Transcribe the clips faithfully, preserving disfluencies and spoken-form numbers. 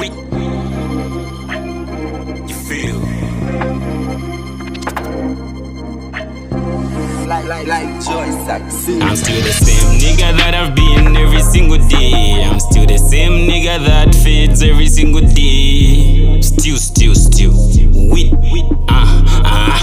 We, you feel like, like, like joy succeed. I'm still the same nigga that I've been every single day. I'm still the same nigga that fades every single day. Still, still, still. We, ah, ah.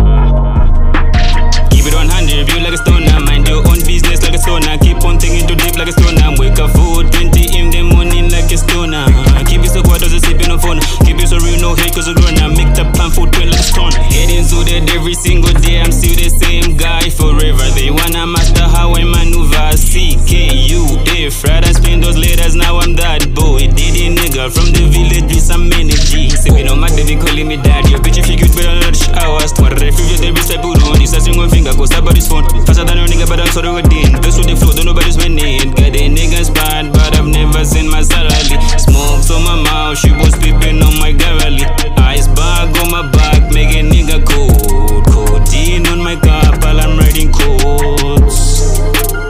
Keep it one hundred, build like a stoner. Mind your own business like a stoner. Keep on thinking too deep like a stoner. Wake up for twenty in the morning like a stoner. Keep it so quiet as a sipping on phone. Keep it so real, no hate cause a grown. I make the plan for twin like a stone. Getting suited every single day. I'm still the same guy forever. They wanna master how I maneuver. C K U A Friday, spin those letters. Now I'm that boy. Diddy nigga from the village with some energy. Say we don't matter, they calling me daddy. Your bitch if you good, but I'm not showers. To a refuge, they be straight put on. It's a single finger, go stop by this phone. Faster than a nigga, but I'm sorry within. This with the flow, don't nobody's winning. Got the niggas bad, but I've never seen my salary. Smokes on my mouth, she was peeping on my garage. Ice bag on my back, make a nigga cold. Codeine on my car, while I'm writing codes.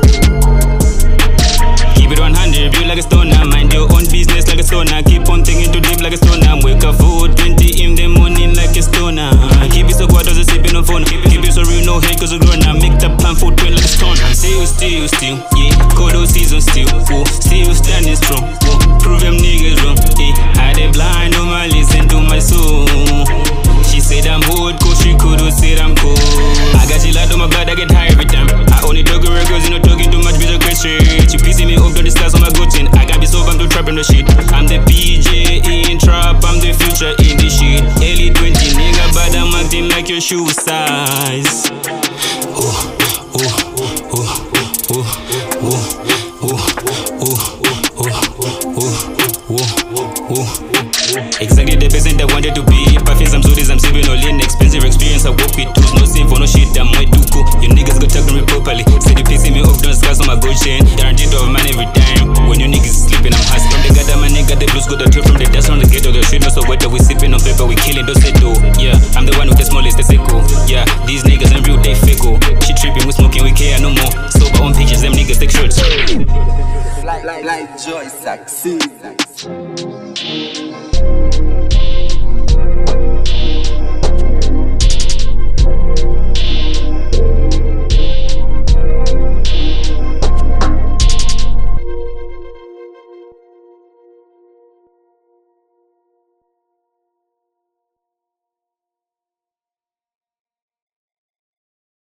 Keep it one hundred, build like a stoner. Mind your own business like a stoner. Keep on thinking too deep like a stoner. Wake up for twenty in the morning like a stoner. Keep it so quiet as a sipping on phone. Keep, keep it so real, no hate cause a grown. I make the plan for twin like a stone. I'm still, still, still, yeah. Cold season still, oh. Still standing strong, oh. Prove them niggas wrong, yeah. I they blind, no man listen to my soul. She said I'm old, cause she could've said I'm cool. I got she light on my blood, I get high every time. I only talk to records, you know talking too much, bitch, a great straight. She pissing me off, don't discuss on my good thing. I got this over, I'm too trapping the shit. I'm the P J in trap, I'm the future in the shit. Early twenty nigga, but I'm acting like your shoe size. Ooh, ooh, ooh, ooh, ooh, ooh, ooh, ooh, ooh, ooh, ooh. Exactly the person that wanted to be. Perfumes, I'm sorry, I'm saving all in. Expensive experience, I work with tools. No sin for no shit, I'm way too cool. You niggas go talk to me properly. Say you pissing me off, don't scars on my gold chain. Guaranteed to have man every time. When you niggas sleeping, I'm hustling. From the gutter, my nigga, the blues got the truth from the dust on the ghetto. The street, no so wet, we sipping on paper, we killing, don't say do. Yeah, I'm the one with the smallest, they say cool. Yeah, these niggas ain't real, they fake. She tripping, we smoking, we care no more. Sober on pictures, them niggas take shirts. Like, like, like joy succeed.